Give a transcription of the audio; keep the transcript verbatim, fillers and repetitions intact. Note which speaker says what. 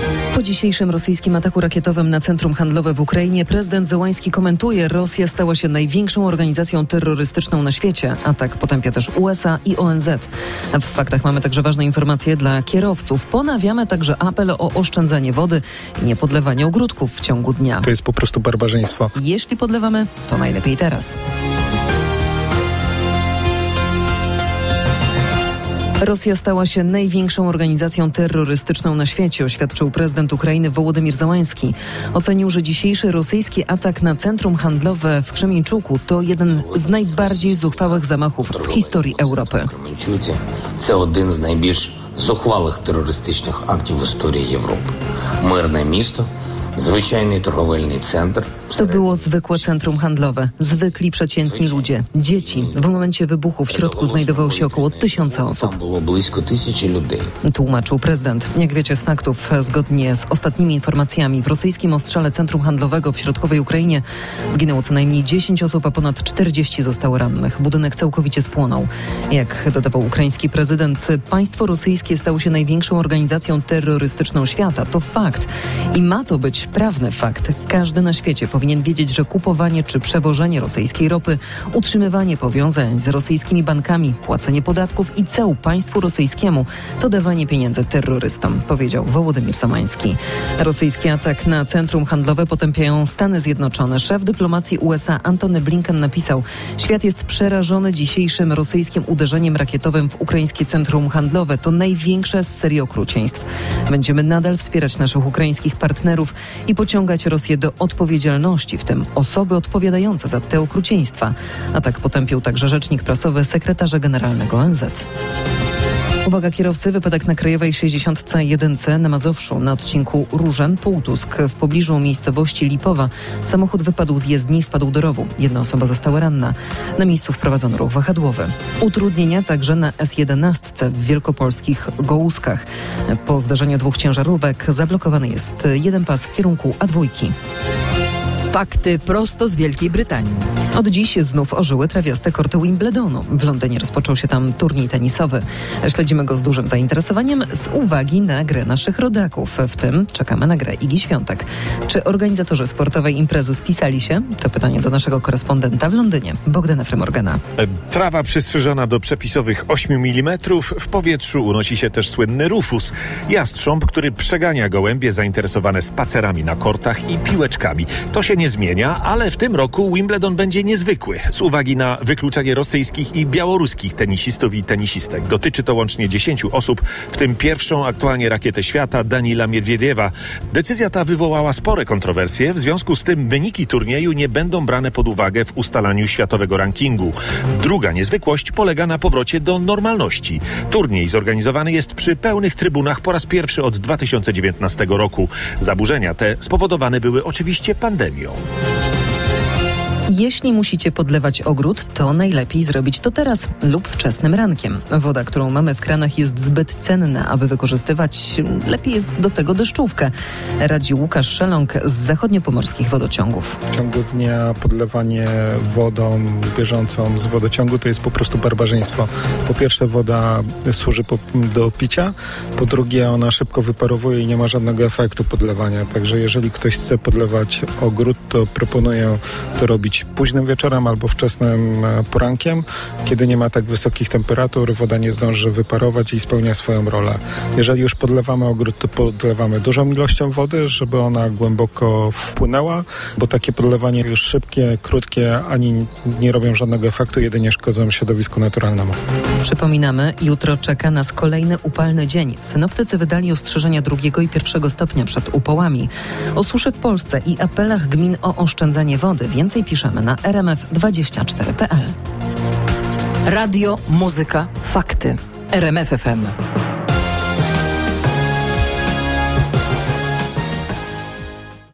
Speaker 1: Po dzisiejszym rosyjskim ataku rakietowym na centrum handlowe w Ukrainie prezydent Zełański komentuje: Rosja stała się największą organizacją terrorystyczną na świecie. Atak potępia też U S A i O N Z. W faktach mamy także ważne informacje dla kierowców. Ponawiamy także apel o oszczędzanie wody i nie podlewanie ogródków w ciągu dnia.
Speaker 2: To jest po prostu barbarzyństwo.
Speaker 1: Jeśli podlewamy, to najlepiej teraz. Rosja stała się największą organizacją terrorystyczną na świecie, oświadczył prezydent Ukrainy Wołodymir Zełański. Ocenił, że dzisiejszy rosyjski atak na centrum handlowe w Krzemieńczuku to jeden z najbardziej zuchwałych zamachów w historii Europy.
Speaker 3: To jeden z najbardziej zuchwałych terrorystycznych aktów w historii Europy. Mирне miasto. Zwyczajny торговельний центр.
Speaker 1: To było zwykłe centrum handlowe. Zwykli, przeciętni ludzie. Dzieci. W momencie wybuchu w środku znajdowało się około tysiąca osób.
Speaker 3: Tam było blisko tysięcy ludzi.
Speaker 1: Tłumaczył prezydent. Jak wiecie z faktów, zgodnie z ostatnimi informacjami, w rosyjskim ostrzale centrum handlowego w środkowej Ukrainie zginęło co najmniej dziesięć osób, a ponad czterdzieści zostało rannych. Budynek całkowicie spłonął. Jak dodawał ukraiński prezydent, państwo rosyjskie stało się największą organizacją terrorystyczną świata. To fakt. I ma to być prawny fakt. Każdy na świecie powinien wiedzieć, że kupowanie czy przewożenie rosyjskiej ropy, utrzymywanie powiązań z rosyjskimi bankami, płacenie podatków i ceł państwu rosyjskiemu to dawanie pieniędzy terrorystom, powiedział Wołodymir Zełański. Rosyjski atak na centrum handlowe potępiają Stany Zjednoczone. Szef dyplomacji U S A Antony Blinken napisał: świat jest przerażony dzisiejszym rosyjskim uderzeniem rakietowym w ukraińskie centrum handlowe. To największe z serii okrucieństw. Będziemy nadal wspierać naszych ukraińskich partnerów i pociągać Rosję do odpowiedzialności, w tym osoby odpowiadające za te okrucieństwa. A tak potępił także rzecznik prasowy sekretarza generalnego O N Z. Uwaga kierowcy, wypadek na Krajowej sześćdziesiąt jeden na Mazowszu na odcinku Różan-Półtusk w pobliżu miejscowości Lipowa. Samochód wypadł z jezdni, wpadł do rowu. Jedna osoba została ranna. Na miejscu wprowadzono ruch wahadłowy. Utrudnienia także na S jedenaście w wielkopolskich Gołuskach. Po zdarzeniu dwóch ciężarówek zablokowany jest jeden pas w kierunku A dwa.
Speaker 4: Fakty prosto z Wielkiej Brytanii.
Speaker 1: Od dziś znów ożyły trawiaste korty Wimbledonu. W Londynie rozpoczął się tam turniej tenisowy. Śledzimy go z dużym zainteresowaniem z uwagi na grę naszych rodaków. W tym czekamy na grę Igi Świątek. Czy organizatorzy sportowej imprezy spisali się? To pytanie do naszego korespondenta w Londynie, Bogdana Frymorgana.
Speaker 5: Trawa przystrzyżona do przepisowych ośmiu milimetrów. W powietrzu unosi się też słynny rufus. Jastrząb, który przegania gołębie zainteresowane spacerami na kortach i piłeczkami. To się nie zmienia, ale w tym roku Wimbledon będzie niezwykły z uwagi na wykluczenie rosyjskich i białoruskich tenisistów i tenisistek. Dotyczy to łącznie dziesięciu osób, w tym pierwszą aktualnie rakietę świata Danila Miedwiediewa. Decyzja ta wywołała spore kontrowersje, w związku z tym wyniki turnieju nie będą brane pod uwagę w ustalaniu światowego rankingu. Druga niezwykłość polega na powrocie do normalności. Turniej zorganizowany jest przy pełnych trybunach po raz pierwszy od dwa tysiące dziewiętnastego roku. Zaburzenia te spowodowane były oczywiście pandemią.
Speaker 1: Jeśli musicie podlewać ogród, to najlepiej zrobić to teraz lub wczesnym rankiem. Woda, którą mamy w kranach, jest zbyt cenna, aby wykorzystywać. Lepiej jest do tego deszczówkę, radzi Łukasz Szeląg z zachodniopomorskich wodociągów.
Speaker 2: W ciągu dnia podlewanie wodą bieżącą z wodociągu to jest po prostu barbarzyństwo. Po pierwsze, woda służy po, do picia, po drugie, ona szybko wyparowuje i nie ma żadnego efektu podlewania. Także jeżeli ktoś chce podlewać ogród, to proponuję to robić późnym wieczorem albo wczesnym porankiem, kiedy nie ma tak wysokich temperatur, woda nie zdąży wyparować i spełnia swoją rolę. Jeżeli już podlewamy ogród, to podlewamy dużą ilością wody, żeby ona głęboko wpłynęła, bo takie podlewanie już szybkie, krótkie, ani nie robią żadnego efektu, jedynie szkodzą środowisku naturalnemu.
Speaker 1: Przypominamy, jutro czeka nas kolejny upalny dzień. Synoptycy wydali ostrzeżenia drugiego i pierwszego stopnia przed upałami. O suszy w Polsce i apelach gmin o oszczędzanie wody. Więcej piszemy na r m f dwadzieścia cztery kropka p l.
Speaker 4: Radio, muzyka, fakty. R M F F M.